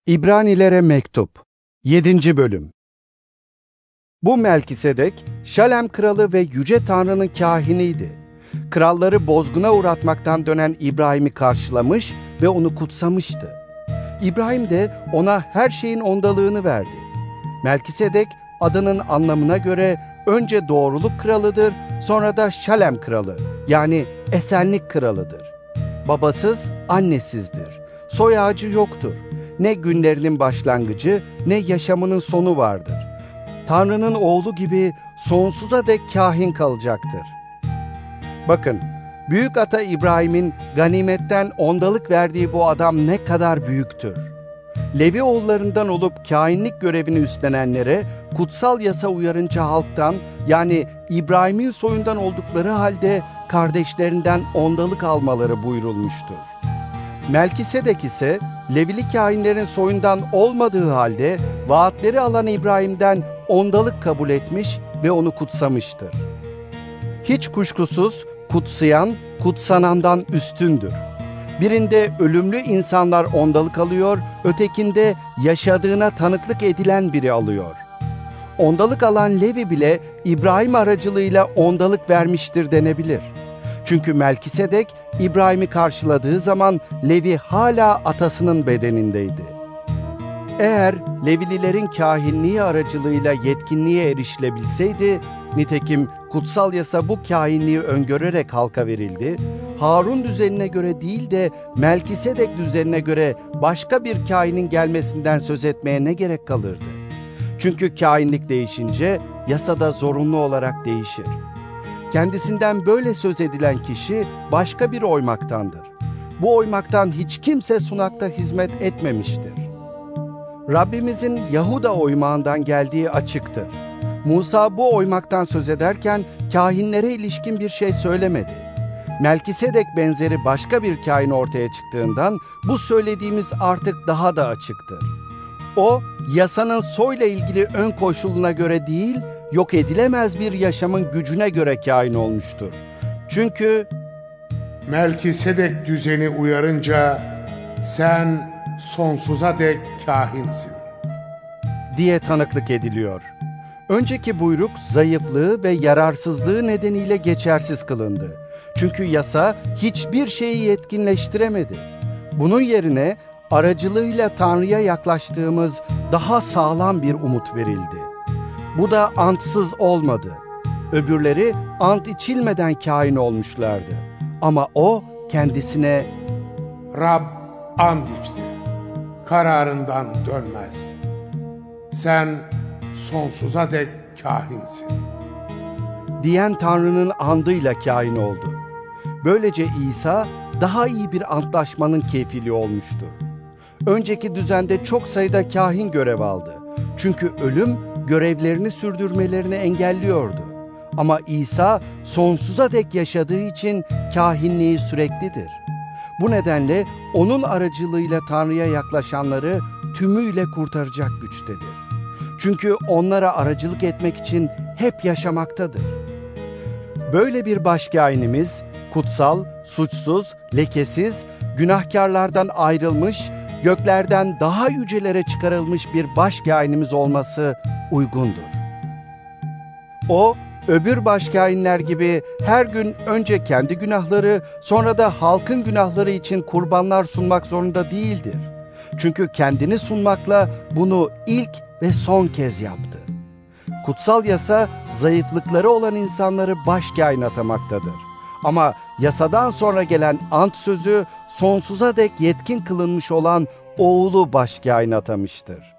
İbranilere Mektup 7. Bölüm. Bu Melkisedek, Şalem kralı ve Yüce Tanrı'nın kâhiniydi. Kralları bozguna uğratmaktan dönen İbrahim'i karşılamış ve onu kutsamıştı. İbrahim de ona her şeyin ondalığını verdi. Melkisedek, adının anlamına göre önce doğruluk kralıdır, sonra da Şalem kralı, yani esenlik kralıdır. Babasız, annesizdir. Soy ağacı yoktur. Ne günlerinin başlangıcı, ne yaşamının sonu vardır. Tanrı'nın oğlu gibi sonsuza dek kâhin kalacaktır. Bakın, büyük ata İbrahim'in ganimetten ondalık verdiği bu adam ne kadar büyüktür. Levi oğullarından olup kâhinlik görevini üstlenenlere kutsal yasa uyarınca halktan, yani İbrahim'in soyundan oldukları halde kardeşlerinden ondalık almaları buyurulmuştur. Melkisedek ise Levili kâhinlerin soyundan olmadığı halde vaatleri alan İbrahim'den ondalık kabul etmiş ve onu kutsamıştır. Hiç kuşkusuz kutsayan, kutsanandan üstündür. Birinde ölümlü insanlar ondalık alıyor, ötekinde yaşadığına tanıklık edilen biri alıyor. Ondalık alan Levi bile İbrahim aracılığıyla ondalık vermiştir denebilir. Çünkü Melkisedek İbrahim'i karşıladığı zaman Levi hala atasının bedenindeydi. Eğer Levililerin kâhinliği aracılığıyla yetkinliğe erişilebilseydi, nitekim kutsal yasa bu kâhinliği öngörerek halka verildi, Harun düzenine göre değil de Melkisedek düzenine göre başka bir kâhinin gelmesinden söz etmeye ne gerek kalırdı? Çünkü kâhinlik değişince yasa da zorunlu olarak değişir. Kendisinden böyle söz edilen kişi başka bir oymaktandır. Bu oymaktan hiç kimse sunakta hizmet etmemiştir. Rabbimizin Yahuda oymağından geldiği açıktır. Musa bu oymaktan söz ederken kâhinlere ilişkin bir şey söylemedi. Melkisedek benzeri başka bir kâhin ortaya çıktığından bu söylediğimiz artık daha da açıktır. O, yasanın soyla ilgili ön koşuluna göre değil, yok edilemez bir yaşamın gücüne göre kâhin olmuştur. Çünkü Melkisedek düzeni uyarınca sen sonsuza dek kâhinsin diye tanıklık ediliyor. Önceki buyruk zayıflığı ve yararsızlığı nedeniyle geçersiz kılındı. Çünkü yasa hiçbir şeyi yetkinleştiremedi. Bunun yerine aracılığıyla Tanrı'ya yaklaştığımız daha sağlam bir umut verildi. Bu da antsız olmadı. Öbürleri ant içilmeden kâhin olmuşlardı. Ama o kendisine Rab and içti, kararından dönmez. Sen sonsuza dek kâhinsin diyen Tanrı'nın andıyla kâhin oldu. Böylece İsa daha iyi bir antlaşmanın kefili olmuştur. Önceki düzende çok sayıda kâhin görev aldı. Çünkü ölüm görevlerini sürdürmelerini engelliyordu. Ama İsa sonsuza dek yaşadığı için kâhinliği süreklidir. Bu nedenle onun aracılığıyla Tanrı'ya yaklaşanları tümüyle kurtaracak güçtedir. Çünkü onlara aracılık etmek için hep yaşamaktadır. Böyle bir başkâhinimiz, kutsal, suçsuz, lekesiz, günahkarlardan ayrılmış, göklerden daha yücelere çıkarılmış bir başkâhinimiz olması uygundur. O, öbür başkâhinler gibi her gün önce kendi günahları, sonra da halkın günahları için kurbanlar sunmak zorunda değildir. Çünkü kendini sunmakla bunu ilk ve son kez yaptı. Kutsal yasa, zayıflıkları olan insanları başkâhin atamaktadır. Ama yasadan sonra gelen ant sözü, sonsuza dek yetkin kılınmış olan oğlu başkâhin atamıştır.